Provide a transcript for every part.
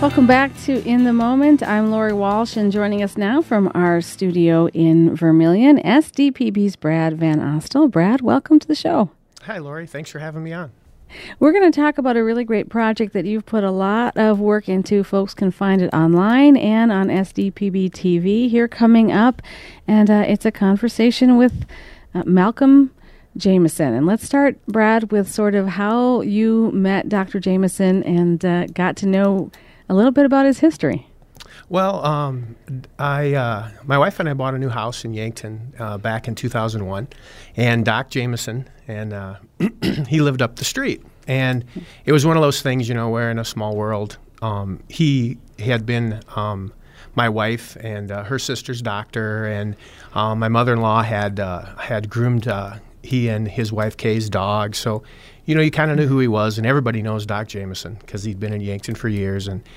Welcome back to In the Moment. I'm Lori Walsh, and joining us now from our studio in Vermilion, SDPB's Brad Van Ostel. Brad, welcome to the show. Hi, Lori. Thanks for having me on. We're going to talk about a really great project that you've put a lot of work into. Folks can find it online and on SDPB TV here coming up. And it's a conversation with Malcolm Jameson. And let's start, Brad, with sort of how you met Dr. Jameson and got to know a little bit about his history. Well, my wife and I bought a new house in Yankton back in 2001, and Doc Jameson, and he lived up the street. And it was one of those things, where in a small world, he had been my wife and her sister's doctor, and my mother-in-law had groomed he and his wife Kay's dog. So, you kind of knew who he was, and everybody knows Doc Jameson because he'd been in Yankton for years. And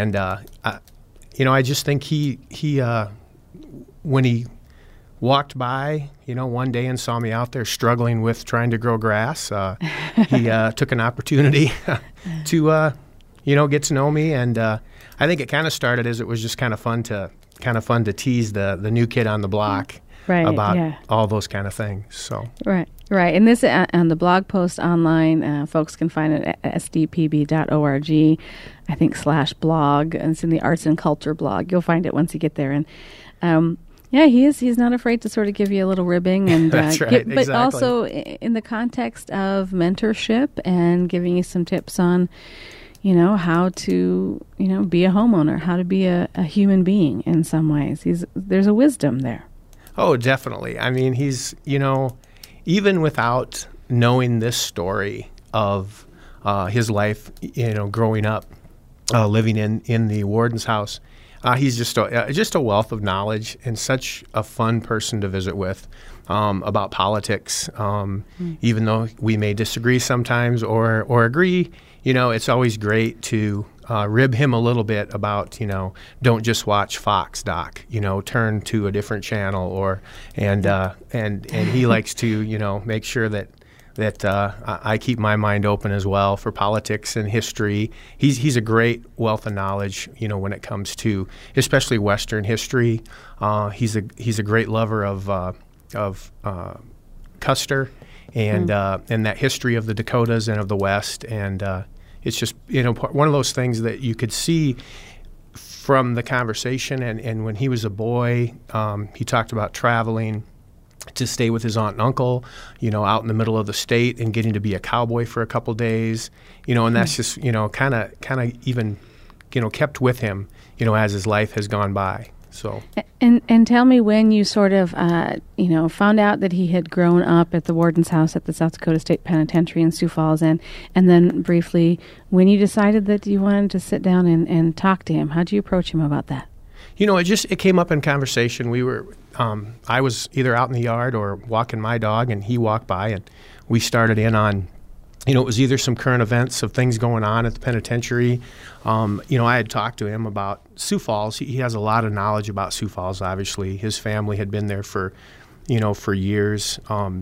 I just think he when he walked by, one day and saw me out there struggling with trying to grow grass, he took an opportunity to, get to know me. And I think it kind of started as it was just kind of fun to tease the new kid on the block. Right, about all those kind of things. So right. And this on the blog post online, folks can find it at sdpb.org, I think /blog, and it's in the arts and culture blog. You'll find it once you get there. And he's not afraid to sort of give you a little ribbing, and that's right, but exactly. Also in the context of mentorship and giving you some tips on, how to, be a homeowner, how to be a human being in some ways. There's a wisdom there. Oh, definitely. I mean, he's, even without knowing this story of his life, growing up, living in the warden's house, he's just a wealth of knowledge and such a fun person to visit with about politics. Even though we may disagree sometimes or agree, it's always great to rib him a little bit about, don't just watch Fox, Doc, turn to a different channel and he likes to, make sure that I keep my mind open as well for politics and history. He's a great wealth of knowledge, when it comes to especially Western history. He's a great lover of Custer and that history of the Dakotas and of the West. And it's just, one of those things that you could see from the conversation. And when he was a boy, he talked about traveling to stay with his aunt and uncle, out in the middle of the state and getting to be a cowboy for a couple days, and that's just, kind of even, kept with him, as his life has gone by. So and tell me when you sort of found out that he had grown up at the warden's house at the South Dakota State Penitentiary in Sioux Falls, and then briefly when you decided that you wanted to sit down and talk to him. How did you approach him about that? It came up in conversation. We were I was either out in the yard or walking my dog, and he walked by, and we started in on. It was either some current events of things going on at the penitentiary. I had talked to him about Sioux Falls. He has a lot of knowledge about Sioux Falls, obviously. His family had been there for years.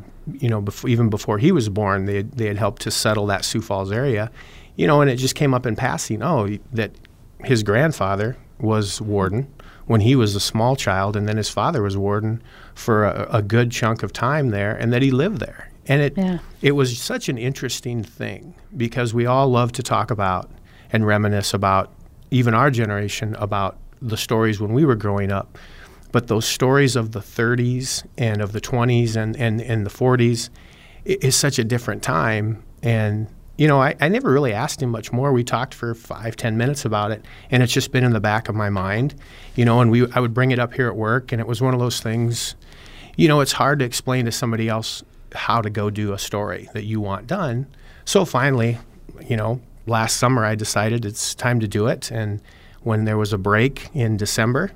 Even before he was born, they had helped to settle that Sioux Falls area. And it just came up in passing, that his grandfather was warden when he was a small child, and then his father was warden for a good chunk of time there, and that he lived there. And it was such an interesting thing because we all love to talk about and reminisce about, even our generation, about the stories when we were growing up. But those stories of the 30s and of the 20s and the 40s is such a different time. And, I never really asked him much more. We talked for 5-10 minutes about it, and it's just been in the back of my mind, and I would bring it up here at work, and it was one of those things, it's hard to explain to somebody else how to go do a story that you want done. So finally, last summer I decided it's time to do it. And when there was a break in December,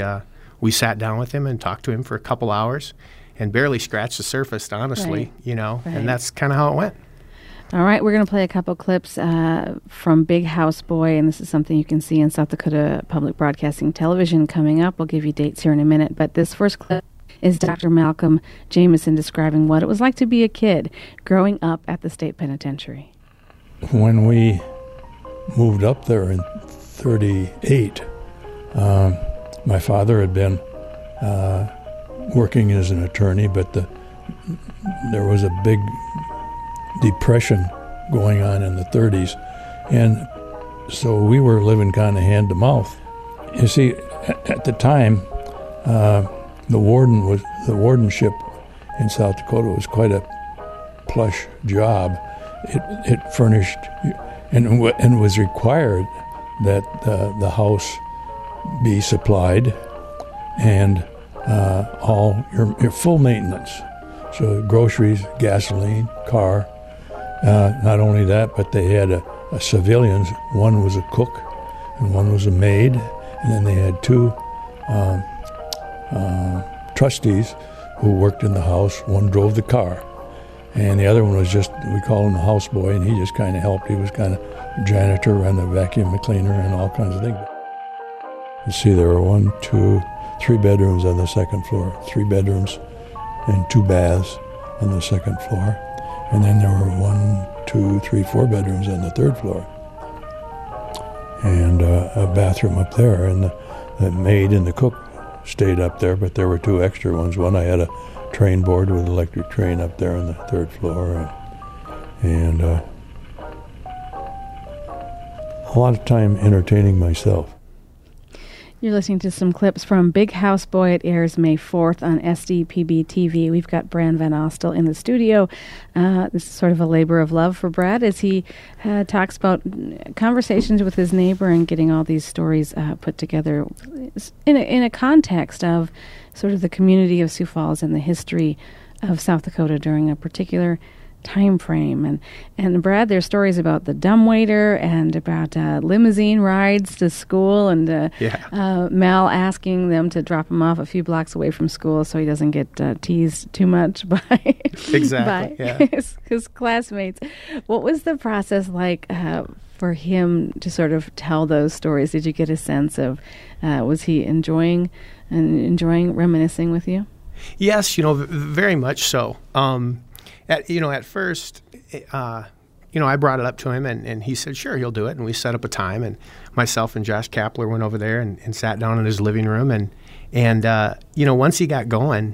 we sat down with him and talked to him for a couple hours and barely scratched the surface, honestly, Right. And that's kind of how it went. All right, we're going to play a couple clips from Big House Boy, and this is something you can see in South Dakota Public Broadcasting Television coming up. We'll give you dates here in a minute, but this first clip is Dr. Malcolm Jameson describing what it was like to be a kid growing up at the state penitentiary. When we moved up there in 1938. My father had been working as an attorney, but there was a big depression going on in the 30s, and so we were living kind of hand to mouth. You see, at the time, the wardenship in South Dakota was quite a plush job. It furnished and was required that the house be supplied and all your full maintenance. So groceries, gasoline, car. Not only that, but they had a civilians. One was a cook and one was a maid. And then they had two trustees who worked in the house. One drove the car. And the other one was just, we call him the houseboy, and he just kind of helped. He was kind of janitor, ran the vacuum cleaner, and all kinds of things. You see, there were 3 bedrooms on the second floor, 3 bedrooms and 2 baths on the second floor. And then there were 4 bedrooms on the third floor. And a bathroom up there. And the maid and the cook stayed up there, but there were 2 extra ones. One, I had a train board with an electric train up there on the third floor. And a lot of time entertaining myself. You're listening to some clips from Big House Boy. It airs May 4th on SDPB TV. We've got Brad Van Ostel in the studio. This is sort of a labor of love for Brad as he talks about conversations with his neighbor and getting all these stories put together in a context of sort of the community of Sioux Falls and the history of South Dakota during a particular time frame. And Brad, there's stories about the dumbwaiter and about limousine rides to school and Mal asking them to drop him off a few blocks away from school so he doesn't get teased too much by his classmates. What was the process like for him to sort of tell those stories? Did you get a sense of was he enjoying reminiscing with you? Yes, very much so. At first, I brought it up to him, and he said, sure, he'll do it. And we set up a time, and myself and Josh Kapler went over there and sat down in his living room. And once he got going,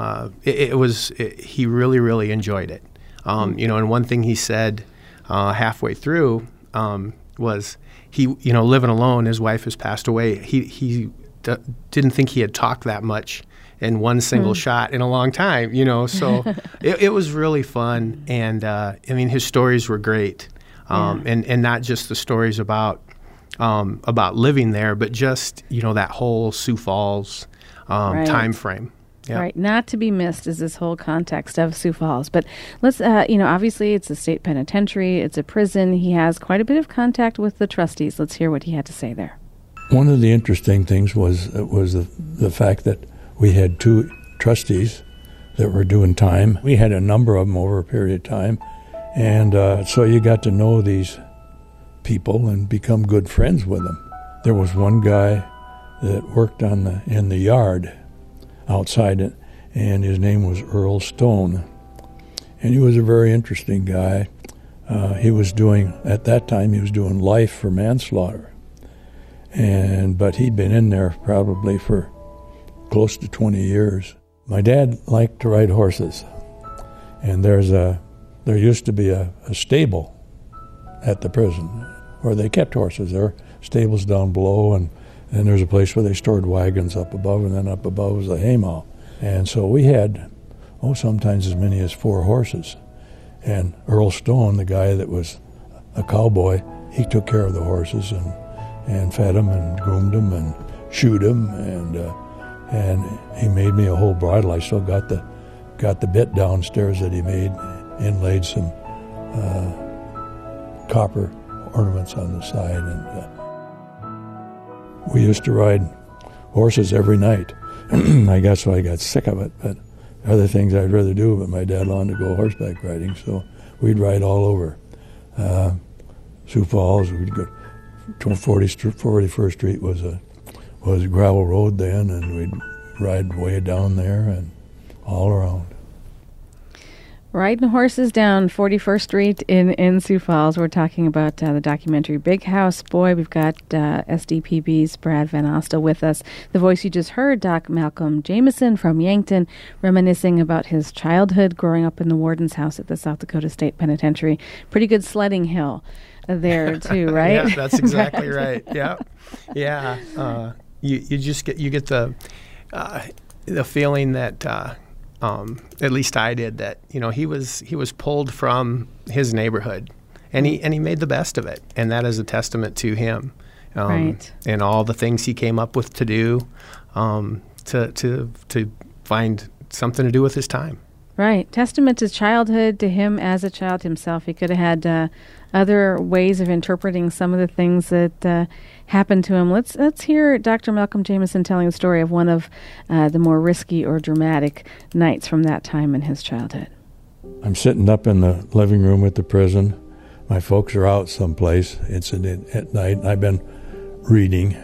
he really, really enjoyed it. And one thing he said halfway through was he, living alone, his wife has passed away. He didn't think he had talked that much in one single shot in a long time, so it was really fun. And, his stories were great. And not just the stories about living there, but just, that whole Sioux Falls time frame. Yep. Right. Not to be missed is this whole context of Sioux Falls. But let's, obviously it's a state penitentiary. It's a prison. He has quite a bit of contact with the trustees. Let's hear what he had to say there. One of the interesting things was the fact that we had 2 trustees that were doing time. We had a number of them over a period of time. And so you got to know these people and become good friends with them. There was one guy that worked in the yard outside it, and his name was Earl Stone. And he was a very interesting guy. At that time, he was doing life for manslaughter. But he'd been in there probably for close to 20 years. My dad liked to ride horses, and there used to be a stable at the prison where they kept horses. There were stables down below, and there's a place where they stored wagons up above, and then up above was the haymow. And so we had, sometimes as many as 4 horses. And Earl Stone, the guy that was a cowboy, he took care of the horses and fed them and groomed them and shoed them, and he made me a whole bridle. I still got the bit downstairs that he made, inlaid some copper ornaments on the side, and we used to ride horses every night. I guess I got sick of it, but other things I'd rather do, but my dad wanted to go horseback riding, so we'd ride all over. Sioux Falls, we'd go 41st Street was a gravel road then, and we'd ride way down there and all around. Riding horses down 41st Street in Sioux Falls. We're talking about the documentary Big House Boy. We've got SDPB's Brad Van Ostel with us. The voice you just heard, Doc Malcolm Jameson from Yankton, reminiscing about his childhood growing up in the warden's house at the South Dakota State Penitentiary. Pretty good sledding hill there too, right? Yeah, that's exactly right. Yeah, yeah. You just get the feeling that. At least I did, that he was pulled from his neighborhood, and he made the best of it, and that is a testament to him, right. And all the things he came up with to do, to find something to do with his time. Right, testament to childhood, to him as a child himself. He could have had other ways of interpreting some of the things that happened to him. Let's hear Dr. Malcolm Jameson telling the story of one of the more risky or dramatic nights from that time in his childhood. I'm sitting up in the living room at the prison. My folks are out someplace. It's at night. I've been reading,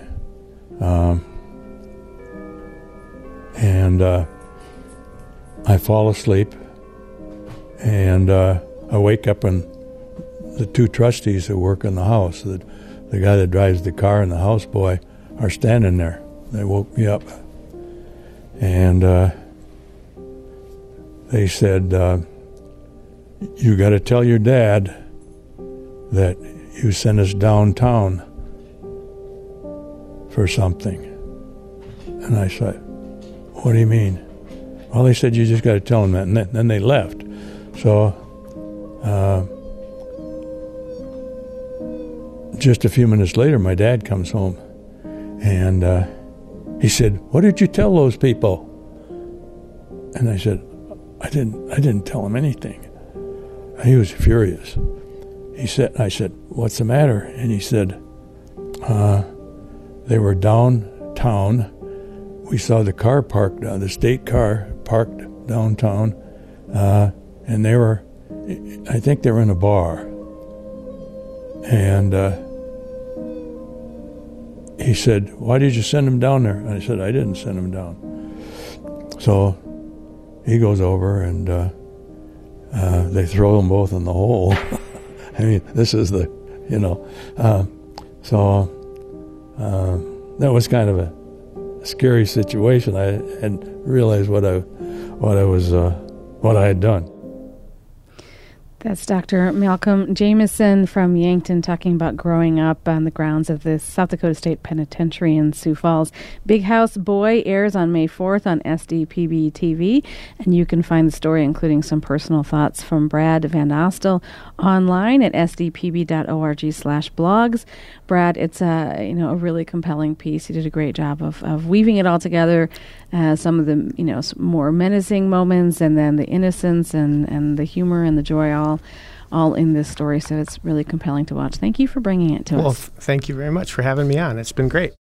and I fall asleep, and I wake up, and the two trustees who work in the house, the guy that drives the car and the houseboy, are standing there. They woke me up, and they said, "You got to tell your dad that you sent us downtown for something." And I said, "What do you mean?" Well, they said, "You just got to tell him that," and then they left. So just a few minutes later, my dad comes home, and he said, "What did you tell those people?" And I said, I didn't tell him anything." And he was furious. I said, "What's the matter?" And he said, "They were downtown. We saw the car parked, the state car parked downtown, and I think they were in a bar." And he said, "Why did you send them down there?" And I said, "I didn't send them down." So he goes over, and they throw them both in the hole. I mean, this is that was kind of a scary situation. I hadn't realized what I had done. That's Dr. Malcolm Jameson from Yankton talking about growing up on the grounds of the South Dakota State Penitentiary in Sioux Falls. Big House Boy airs on May 4th on SDPB TV, and you can find the story, including some personal thoughts from Brad Van Ostel, online at sdpb.org/blogs. Brad, it's a really compelling piece. You did a great job of weaving it all together. Some of the more menacing moments, and then the innocence and the humor and the joy all in this story. So it's really compelling to watch. Thank you for bringing it to us. Well, thank you very much for having me on. It's been great.